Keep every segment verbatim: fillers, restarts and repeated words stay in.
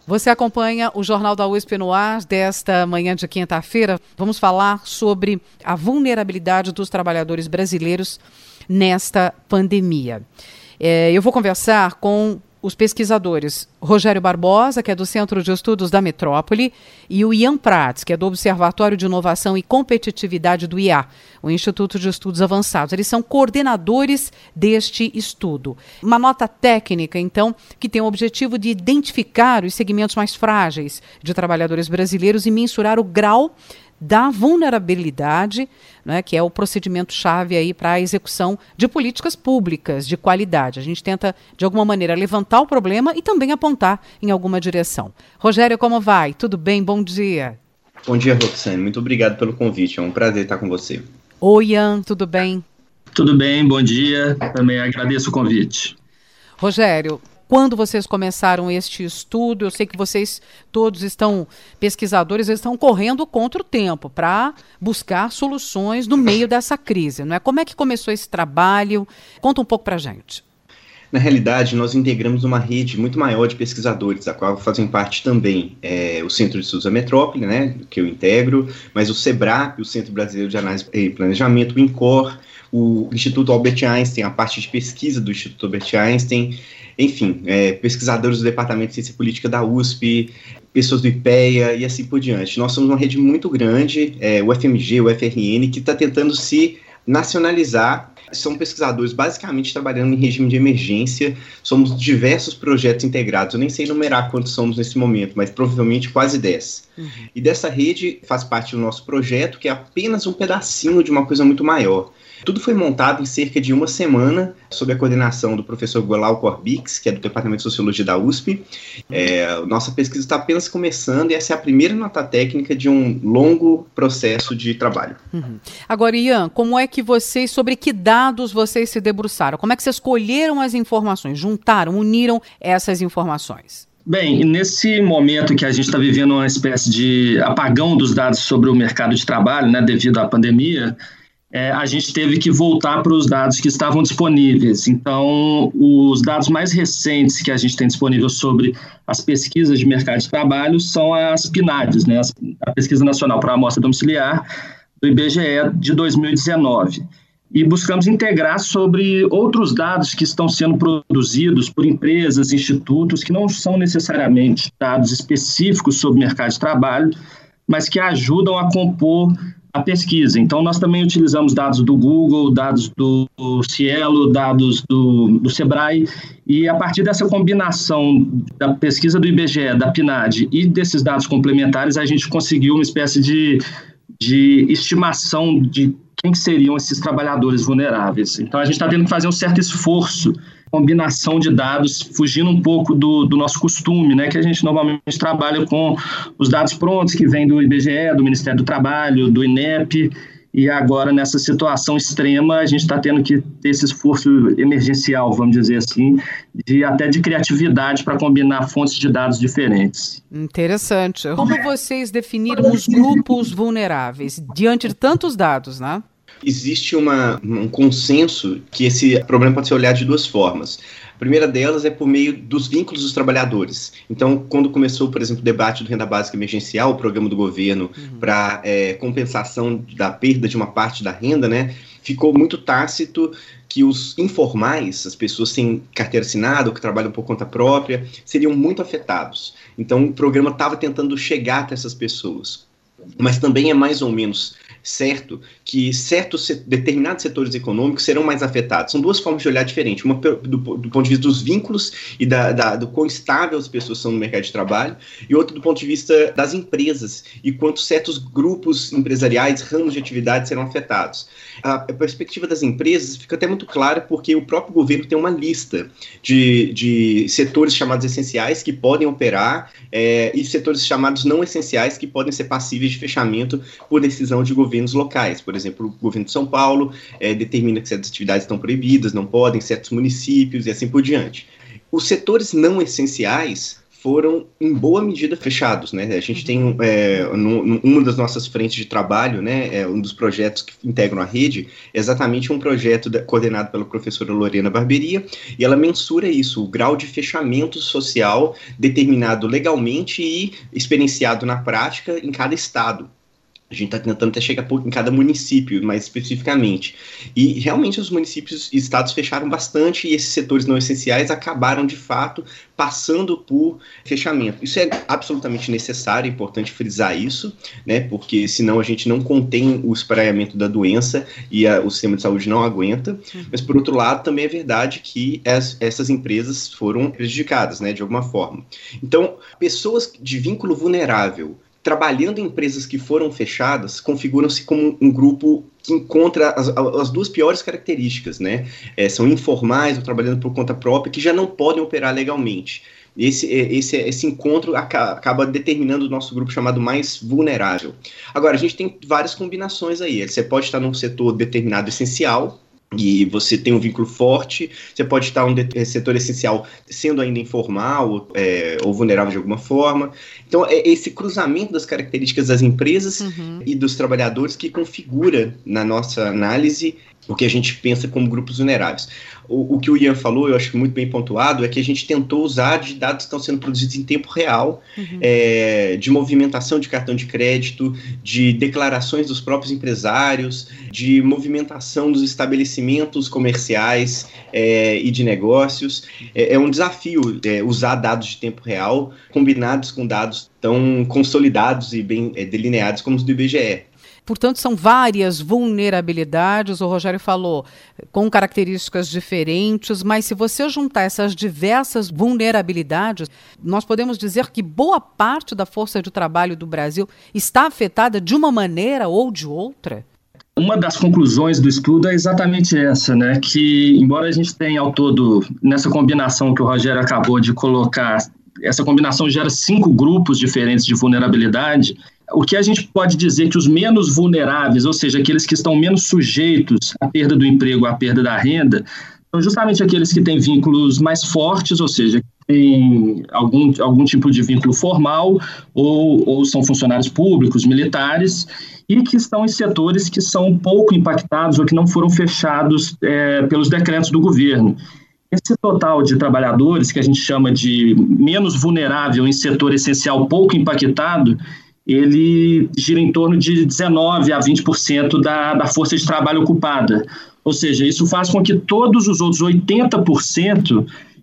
Você acompanha o Jornal da U S P no ar desta manhã de quinta-feira. Vamos falar sobre a vulnerabilidade dos trabalhadores brasileiros nesta pandemia. É, eu vou conversar com os pesquisadores Rogério Barbosa, que é do Centro de Estudos da Metrópole, e o Ian Prats, que é do Observatório de Inovação e Competitividade do I A, o Instituto de Estudos Avançados. Eles são coordenadores deste estudo. Uma nota técnica, então, que tem o objetivo de identificar os segmentos mais frágeis de trabalhadores brasileiros e mensurar o grau da vulnerabilidade, né, que é o procedimento-chave aí para a execução de políticas públicas de qualidade. A gente tenta, de alguma maneira, levantar o problema e também apontar em alguma direção. Rogério, como vai? Tudo bem? Bom dia. Bom dia, Roxane. Muito obrigado pelo convite. É um prazer estar com você. Oi, Ian. Tudo bem? Tudo bem, bom dia. Também agradeço o convite. Rogério, quando vocês começaram este estudo, eu sei que vocês todos estão, pesquisadores, estão correndo contra o tempo para buscar soluções no meio dessa crise, não é? Como é que começou esse trabalho? Conta um pouco para a gente. Na realidade, nós integramos uma rede muito maior de pesquisadores, a qual fazem parte também é, o Centro de Estudos da Metrópole, né, que eu integro, mas o SEBRAP, o Centro Brasileiro de Análise e Planejamento, o INCOR, o Instituto Albert Einstein, a parte de pesquisa do Instituto Albert Einstein, enfim, é, pesquisadores do Departamento de Ciência Política da U S P, pessoas do IPEA e assim por diante. Nós somos uma rede muito grande, é, o F M G, o F R N, que está tentando se nacionalizar. São pesquisadores basicamente trabalhando em regime de emergência. Somos diversos projetos integrados. Eu nem sei enumerar quantos somos nesse momento, mas provavelmente quase dez. Uhum. E dessa rede faz parte do nosso projeto, que é apenas um pedacinho de uma coisa muito maior. Tudo foi montado em cerca de uma semana, sob a coordenação do professor Glauco Orbix, que é do Departamento de Sociologia da U S P. É, nossa pesquisa está apenas começando e essa é a primeira nota técnica de um longo processo de trabalho. Uhum. Agora, Ian, como é que vocês, sobre que dados vocês se debruçaram? Como é que vocês colheram as informações, juntaram, uniram essas informações? Bem, nesse momento que a gente está vivendo uma espécie de apagão dos dados sobre o mercado de trabalho, né, devido à pandemia, É, a gente teve que voltar para os dados que estavam disponíveis. Então, os dados mais recentes que a gente tem disponível sobre as pesquisas de mercado de trabalho são as PNADs, né, a Pesquisa Nacional para a Amostra Domiciliar, do I B G E de dois mil e dezenove. E buscamos integrar sobre outros dados que estão sendo produzidos por empresas, institutos, que não são necessariamente dados específicos sobre o mercado de trabalho, mas que ajudam a compor a pesquisa. Então, nós também utilizamos dados do Google, dados do Cielo, dados do, do Sebrae, e a partir dessa combinação da pesquisa do I B G E, da PNAD e desses dados complementares, a gente conseguiu uma espécie de, de estimação de quem seriam esses trabalhadores vulneráveis. Então, a gente está tendo que fazer um certo esforço, combinação de dados, fugindo um pouco do, do nosso costume, né, que a gente normalmente trabalha com os dados prontos que vêm do I B G E, do Ministério do Trabalho, do INEP, e agora nessa situação extrema a gente está tendo que ter esse esforço emergencial, vamos dizer assim, de, até de criatividade para combinar fontes de dados diferentes. Interessante. Como vocês definiram os grupos vulneráveis diante de tantos dados, né? Existe uma, um consenso que esse problema pode ser olhado de duas formas. A primeira delas é por meio dos vínculos dos trabalhadores. Então, quando começou, por exemplo, o debate do Renda Básica Emergencial, o programa do governo uhum. para é, compensação da perda de uma parte da renda, né, ficou muito tácito que os informais, as pessoas sem carteira assinada ou que trabalham por conta própria, seriam muito afetados. Então, o programa estava tentando chegar até essas pessoas. Mas também é mais ou menos certo que certos determinados setores econômicos serão mais afetados. São duas formas de olhar diferentes, uma do, do ponto de vista dos vínculos e da, da, do quão estável as pessoas são no mercado de trabalho, e outra do ponto de vista das empresas e quanto certos grupos empresariais, ramos de atividade serão afetados. A, a perspectiva das empresas fica até muito clara porque o próprio governo tem uma lista de, de setores chamados essenciais que podem operar é, e setores chamados não essenciais que podem ser passíveis de fechamento por decisão de governo locais. Por exemplo, o governo de São Paulo é, determina que certas atividades estão proibidas, não podem, certos municípios e assim por diante. Os setores não essenciais foram, em boa medida, fechados, né? A gente tem, é, no, no, uma das nossas frentes de trabalho, né, é, um dos projetos que integram a rede, é exatamente um projeto da, coordenado pela professora Lorena Barberia, e ela mensura isso, o grau de fechamento social determinado legalmente e experienciado na prática em cada estado. A gente está tentando até chegar em cada município, mais especificamente. E, realmente, os municípios e estados fecharam bastante e esses setores não essenciais acabaram, de fato, passando por fechamento. Isso é absolutamente necessário, é importante frisar isso, né, porque senão a gente não contém o espraiamento da doença e a, o sistema de saúde não aguenta. Uhum. Mas, por outro lado, também é verdade que as, essas empresas foram prejudicadas, né, de alguma forma. Então, pessoas de vínculo vulnerável trabalhando em empresas que foram fechadas, configuram-se como um grupo que encontra as, as duas piores características, né? É, são informais ou trabalhando por conta própria, que já não podem operar legalmente. Esse, esse, esse encontro acaba determinando o nosso grupo chamado mais vulnerável. Agora, a gente tem várias combinações aí. Você pode estar num setor determinado essencial, e você tem um vínculo forte, você pode estar um setor essencial sendo ainda informal é, ou vulnerável de alguma forma. Então, é esse cruzamento das características das empresas uhum. e dos trabalhadores que configura, na nossa análise, o que a gente pensa como grupos vulneráveis. O, o que o Ian falou, eu acho muito bem pontuado, é que a gente tentou usar de dados que estão sendo produzidos em tempo real, uhum. é, de movimentação de cartão de crédito, de declarações dos próprios empresários, de movimentação dos estabelecimentos comerciais é, e de negócios. É, é um desafio é, usar dados de tempo real combinados com dados tão consolidados e bem é, delineados como os do I B G E. Portanto, são várias vulnerabilidades, o Rogério falou, com características diferentes, mas se você juntar essas diversas vulnerabilidades, nós podemos dizer que boa parte da força de trabalho do Brasil está afetada de uma maneira ou de outra? Uma das conclusões do estudo é exatamente essa, né? Que, embora a gente tenha ao todo, nessa combinação que o Rogério acabou de colocar, essa combinação gera cinco grupos diferentes de vulnerabilidade. O que a gente pode dizer que os menos vulneráveis, ou seja, aqueles que estão menos sujeitos à perda do emprego, à perda da renda, são justamente aqueles que têm vínculos mais fortes, ou seja, que têm algum, algum tipo de vínculo formal ou, ou são funcionários públicos, militares, e que estão em setores que são pouco impactados ou que não foram fechados é, pelos decretos do governo. Esse total de trabalhadores, que a gente chama de menos vulnerável em setor essencial pouco impactado, ele gira em torno de dezenove a vinte por cento da, da força de trabalho ocupada. Ou seja, isso faz com que todos os outros oitenta por cento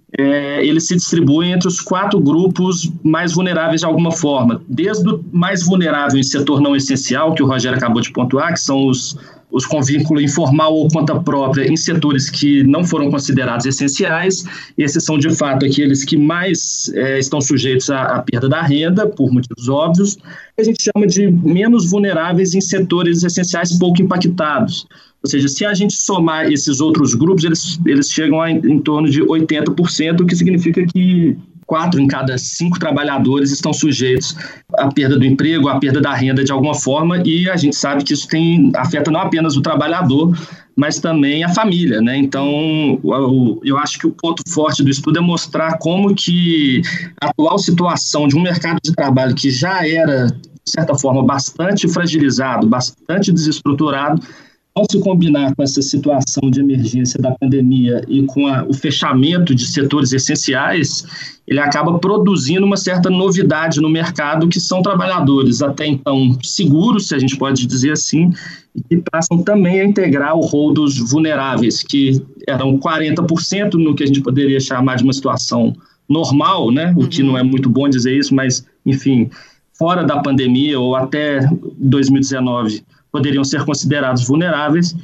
é, eles se distribuem entre os quatro grupos mais vulneráveis de alguma forma. Desde o mais vulnerável em setor não essencial, que o Rogério acabou de pontuar, que são os, os com vínculo informal ou conta própria em setores que não foram considerados essenciais. Esses são, de fato, aqueles que mais é, estão sujeitos à, à perda da renda, por motivos óbvios. A gente chama de menos vulneráveis em setores essenciais pouco impactados. Ou seja, se a gente somar esses outros grupos, eles, eles chegam a, em torno de oitenta por cento, o que significa que quatro em cada cinco trabalhadores estão sujeitos à perda do emprego, à perda da renda de alguma forma, e a gente sabe que isso tem, afeta não apenas o trabalhador, mas também a família, né? Então, eu acho que o ponto forte do estudo é mostrar como que a atual situação de um mercado de trabalho que já era, de certa forma, bastante fragilizado, bastante desestruturado, ao se combinar com essa situação de emergência da pandemia e com a, o fechamento de setores essenciais, ele acaba produzindo uma certa novidade no mercado, que são trabalhadores até então seguros, se a gente pode dizer assim, e que passam também a integrar o rol dos vulneráveis, que eram quarenta por cento no que a gente poderia chamar de uma situação normal, né? O que não é muito bom dizer isso, mas, enfim, fora da pandemia ou até dois mil e dezenove, poderiam ser considerados vulneráveis,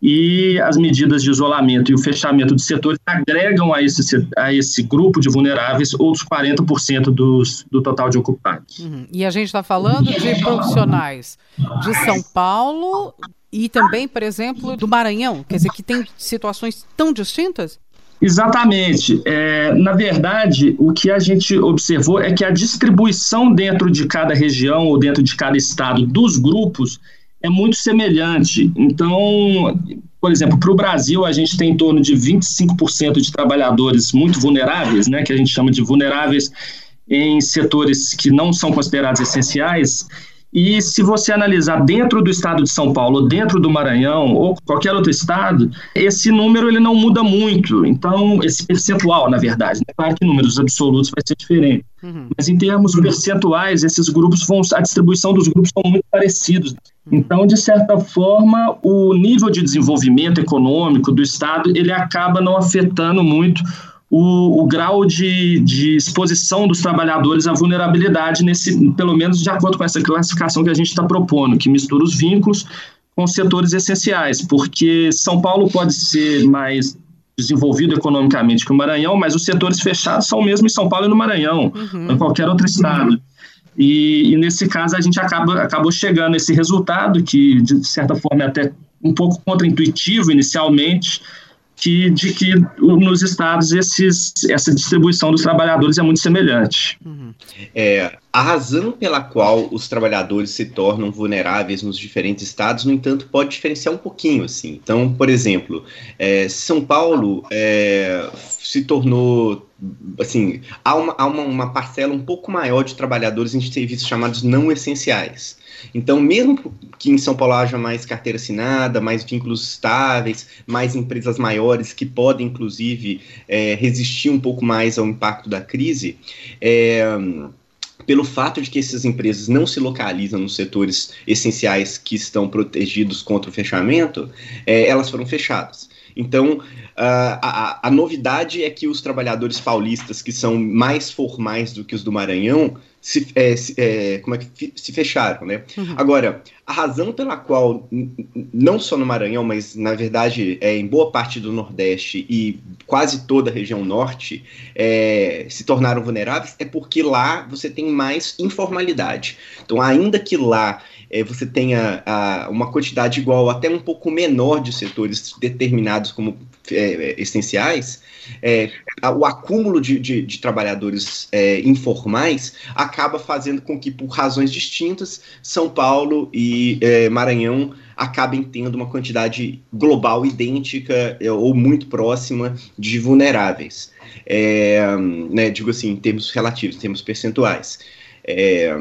e as medidas de isolamento e o fechamento de setores agregam a esse, a esse grupo de vulneráveis outros quarenta por cento dos, do total de ocupados. Uhum. E a gente está falando de profissionais de São Paulo e também, por exemplo, do Maranhão, quer dizer, que tem situações tão distintas? Exatamente. É, na verdade, o que a gente observou é que a distribuição dentro de cada região ou dentro de cada estado dos grupos é muito semelhante. Então, por exemplo, para o Brasil, a gente tem em torno de vinte e cinco por cento de trabalhadores muito vulneráveis, né, que a gente chama de vulneráveis em setores que não são considerados essenciais. E se você analisar dentro do estado de São Paulo, dentro do Maranhão ou qualquer outro estado, esse número ele não muda muito. Então, esse percentual, na verdade, né? Claro que em números absolutos vai ser diferente. Uhum. Mas em termos percentuais, esses grupos vão, a distribuição dos grupos são muito parecidos. Então, de certa forma, o nível de desenvolvimento econômico do estado, ele acaba não afetando muito O, o grau de, de exposição dos trabalhadores à vulnerabilidade, nesse, pelo menos de acordo com essa classificação que a gente está propondo, que mistura os vínculos com os setores essenciais, porque São Paulo pode ser mais desenvolvido economicamente que o Maranhão, mas os setores fechados são mesmo em São Paulo e no Maranhão, uhum. em qualquer outro estado. Uhum. E, e nesse caso a gente acaba, acabou chegando a esse resultado, que de certa forma é até um pouco contraintuitivo inicialmente, Que, de que nos estados esses, essa distribuição dos trabalhadores é muito semelhante. Uhum. É, a razão pela qual os trabalhadores se tornam vulneráveis nos diferentes estados, no entanto, pode diferenciar um pouquinho. Assim. Então, por exemplo, é, São Paulo é, se tornou... Assim, há, uma, há uma, uma parcela um pouco maior de trabalhadores em serviços chamados não essenciais. Então, mesmo que em São Paulo haja mais carteira assinada, mais vínculos estáveis, mais empresas maiores que podem, inclusive, é, resistir um pouco mais ao impacto da crise, é, pelo fato de que essas empresas não se localizam nos setores essenciais que estão protegidos contra o fechamento, é, elas foram fechadas. Então, uh, a, a novidade é que os trabalhadores paulistas, que são mais formais do que os do Maranhão, se, é, se, é, como é que se fecharam, né? Uhum. Agora, a razão pela qual, não só no Maranhão, mas, na verdade, é, em boa parte do Nordeste e quase toda a região Norte, é, se tornaram vulneráveis, é porque lá você tem mais informalidade. Então, ainda que lá é, você tenha a, uma quantidade igual, até um pouco menor de setores determinados como é, essenciais, é, o acúmulo de, de, de trabalhadores é, informais acaba fazendo com que, por razões distintas, São Paulo e é, Maranhão acabem tendo uma quantidade global idêntica é, ou muito próxima de vulneráveis. É, né, digo assim, em termos relativos, em termos percentuais. É,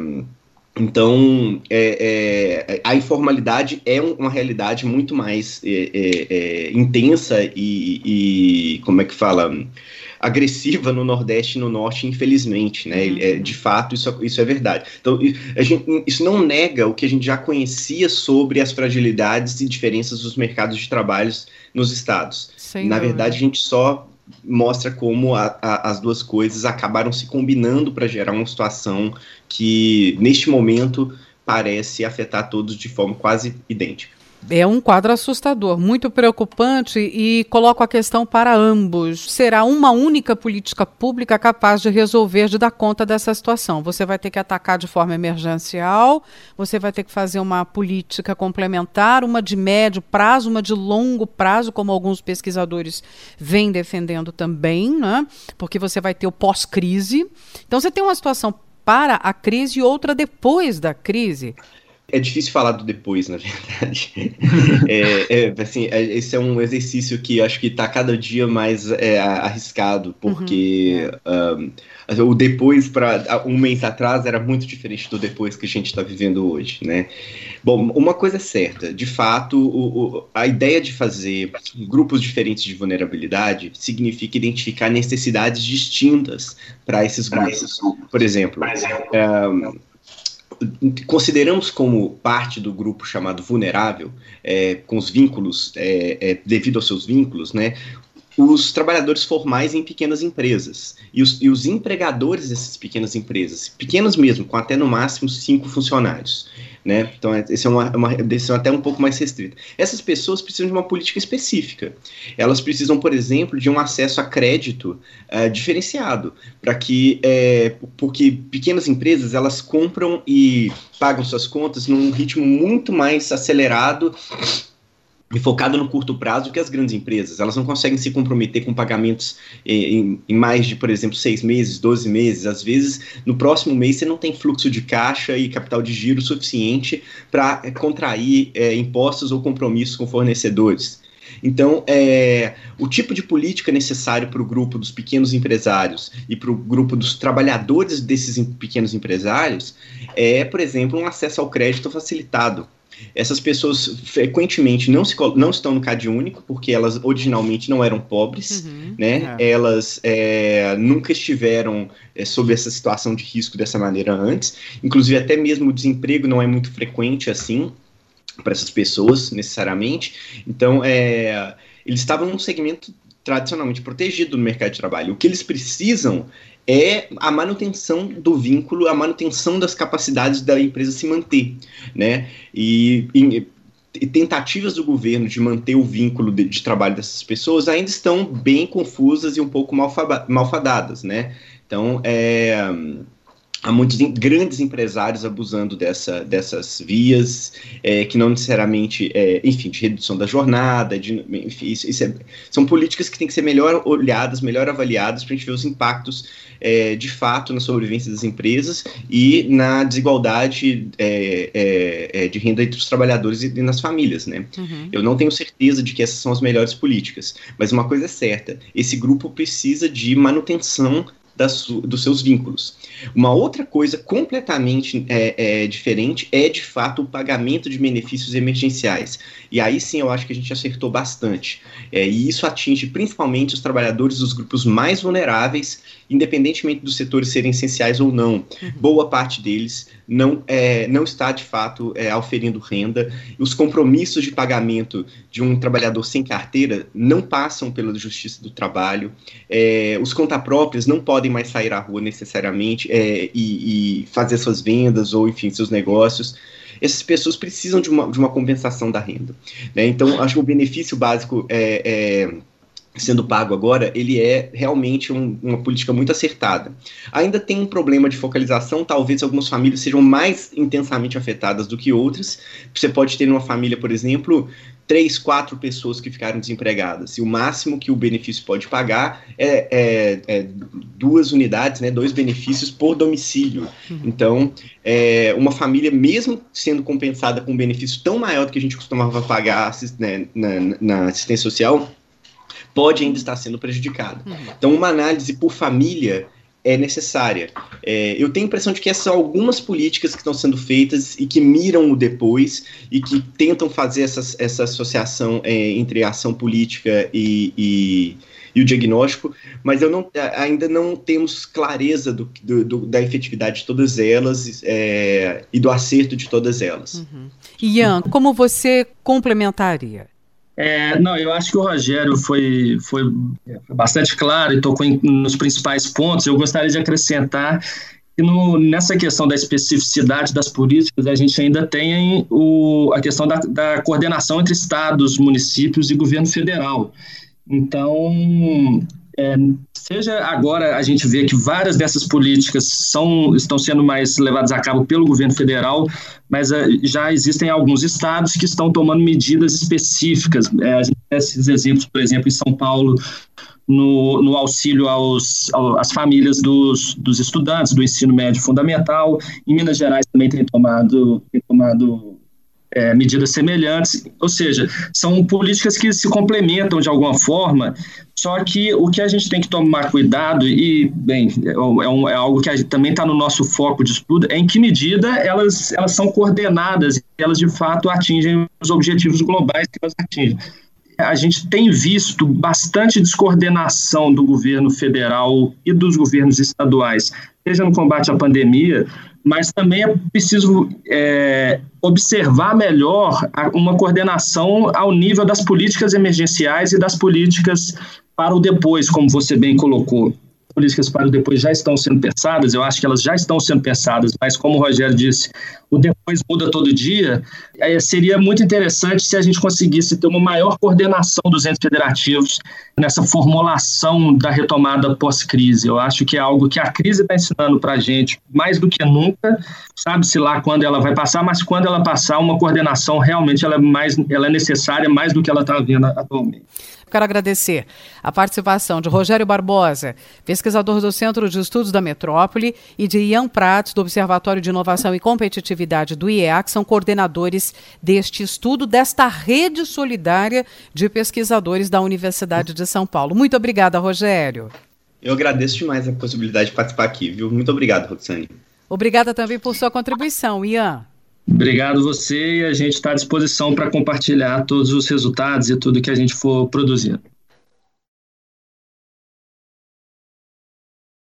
Então, é, é, a informalidade é um, uma realidade muito mais é, é, é, intensa e, e, como é que fala, agressiva no Nordeste e no Norte, infelizmente, né? Uhum. É, de fato, isso, isso é verdade. Então, a gente, isso não nega o que a gente já conhecia sobre as fragilidades e diferenças dos mercados de trabalho nos estados. Sem Na dúvida. verdade, a gente só mostra como a, a, as duas coisas acabaram se combinando para gerar uma situação que, neste momento, parece afetar todos de forma quase idêntica. É um quadro assustador, muito preocupante, e coloco a questão para ambos. Será uma única política pública capaz de resolver, de dar conta dessa situação? Você vai ter que atacar de forma emergencial, você vai ter que fazer uma política complementar, uma de médio prazo, uma de longo prazo, como alguns pesquisadores vêm defendendo também, né? Porque você vai ter o pós-crise. Então você tem uma situação para a crise e outra depois da crise. É difícil falar do depois, na verdade. é, é, assim, é, esse é um exercício que acho que está cada dia mais é, arriscado, porque uhum. um, o depois, para um mês atrás, era muito diferente do depois que a gente está vivendo hoje, né? Bom, uma coisa é certa, de fato, o, o, a ideia de fazer grupos diferentes de vulnerabilidade significa identificar necessidades distintas para esses grupos. Por exemplo, um, consideramos como parte do grupo chamado vulnerável, é, com os vínculos, é, é, devido aos seus vínculos, né, os trabalhadores formais em pequenas empresas e os, e os empregadores dessas pequenas empresas, pequenas mesmo, com até no máximo cinco funcionários. Né? Então, essa é uma, uma decisão até um pouco mais restrita. Essas pessoas precisam de uma política específica. Elas precisam, por exemplo, de um acesso a crédito uh, diferenciado, para que, é, porque pequenas empresas, elas compram e pagam suas contas num ritmo muito mais acelerado e focado no curto prazo que as grandes empresas. Elas não conseguem se comprometer com pagamentos em, em mais de, por exemplo, seis meses, doze meses. Às vezes, no próximo mês, você não tem fluxo de caixa e capital de giro suficiente para contrair é, impostos ou compromissos com fornecedores. Então, é, o tipo de política necessário para o grupo dos pequenos empresários e para o grupo dos trabalhadores desses pequenos empresários é, por exemplo, um acesso ao crédito facilitado. Essas pessoas frequentemente não, se, não estão no CadÚnico, porque elas originalmente não eram pobres, uhum, né? É. Elas é, nunca estiveram é, sob essa situação de risco dessa maneira antes. Inclusive, até mesmo o desemprego não é muito frequente assim para essas pessoas, necessariamente. Então, é, eles estavam num segmento tradicionalmente protegido no mercado de trabalho. O que eles precisam é a manutenção do vínculo, a manutenção das capacidades da empresa se manter, né? E, e, e tentativas do governo de manter o vínculo de, de trabalho dessas pessoas ainda estão bem confusas e um pouco malfadadas, né? Então, é... há muitos grandes empresários abusando dessa, dessas vias, é, que não necessariamente, é, enfim, de redução da jornada, de, enfim, isso, isso é, são políticas que têm que ser melhor olhadas, melhor avaliadas, para a gente ver os impactos, é, de fato, na sobrevivência das empresas e na desigualdade é, é, de renda entre os trabalhadores e, e nas famílias, né? Uhum. Eu não tenho certeza de que essas são as melhores políticas, mas uma coisa é certa, esse grupo precisa de manutenção Das, dos seus vínculos. Uma outra coisa completamente é, é, diferente é, de fato, o pagamento de benefícios emergenciais. E aí sim eu acho que a gente acertou bastante. É, e isso atinge principalmente os trabalhadores dos grupos mais vulneráveis, independentemente dos setores serem essenciais ou não. Uhum. Boa parte deles não, é, não está, de fato, é, auferindo renda. Os compromissos de pagamento de um trabalhador sem carteira não passam pela Justiça do Trabalho. É, os conta-próprios não podem mais sair à rua necessariamente é, e, e fazer suas vendas ou, enfim, seus negócios. Essas pessoas precisam de uma, de uma compensação da renda, né? Então, acho que o benefício básico é, é, sendo pago agora, ele é realmente um, uma política muito acertada. Ainda tem um problema de focalização, talvez algumas famílias sejam mais intensamente afetadas do que outras. Você pode ter numa família, por exemplo, três, quatro pessoas que ficaram desempregadas, e o máximo que o benefício pode pagar é, é, é duas unidades, né, dois benefícios por domicílio. Uhum. Então, é, uma família, mesmo sendo compensada com um benefício tão maior do que a gente costumava pagar, né, na, na assistência social, pode ainda estar sendo prejudicada. Uhum. Então, uma análise por família é necessária. É, eu tenho a impressão de que essas são algumas políticas que estão sendo feitas e que miram o depois e que tentam fazer essa, essa associação é, entre a ação política e, e, e o diagnóstico, mas eu não, ainda não temos clareza do, do, do, da efetividade de todas elas é, e do acerto de todas elas. Uhum. Ian, como você complementaria? É, não, eu acho que o Rogério foi, foi bastante claro e tocou em, nos principais pontos. Eu gostaria de acrescentar que no, nessa questão da especificidade das políticas, a gente ainda tem o, a questão da, da coordenação entre estados, municípios e governo federal. Então, é, seja agora a gente vê que várias dessas políticas são, estão sendo mais levadas a cabo pelo governo federal, mas uh, já existem alguns estados que estão tomando medidas específicas. É, a gente tem esses exemplos, por exemplo, em São Paulo, no, no auxílio aos, às famílias dos, dos estudantes do ensino médio fundamental. Em Minas Gerais também tem tomado, tem tomado é, medidas semelhantes, ou seja, são políticas que se complementam de alguma forma, só que o que a gente tem que tomar cuidado, e, bem, é, um, é algo que a gente, também está no nosso foco de estudo, é em que medida elas, elas são coordenadas e elas, de fato, atingem os objetivos globais que elas atingem. A gente tem visto bastante descoordenação do governo federal e dos governos estaduais, seja no combate à pandemia, mas também é preciso é, observar melhor uma coordenação ao nível das políticas emergenciais e das políticas para o depois, como você bem colocou. Políticas para o depois já estão sendo pensadas, eu acho que elas já estão sendo pensadas, mas como o Rogério disse, o depois muda todo dia. É, seria muito interessante se a gente conseguisse ter uma maior coordenação dos entes federativos nessa formulação da retomada pós-crise. Eu acho que é algo que a crise está ensinando para a gente mais do que nunca, sabe-se lá quando ela vai passar, mas quando ela passar, uma coordenação realmente ela é, mais, ela é necessária mais do que ela está havendo atualmente. quero agradecer a participação de Rogério Barbosa, pesquisador do Centro de Estudos da Metrópole, e de Ian Prats, do Observatório de Inovação e Competitividade do I E A, que são coordenadores deste estudo, desta rede solidária de pesquisadores da Universidade de São Paulo. Muito obrigada, Rogério. Eu agradeço demais a possibilidade de participar aqui, viu? Muito obrigado, Roxane. Obrigada também por sua contribuição, Ian. Obrigado você, e a gente está à disposição para compartilhar todos os resultados e tudo que a gente for produzindo.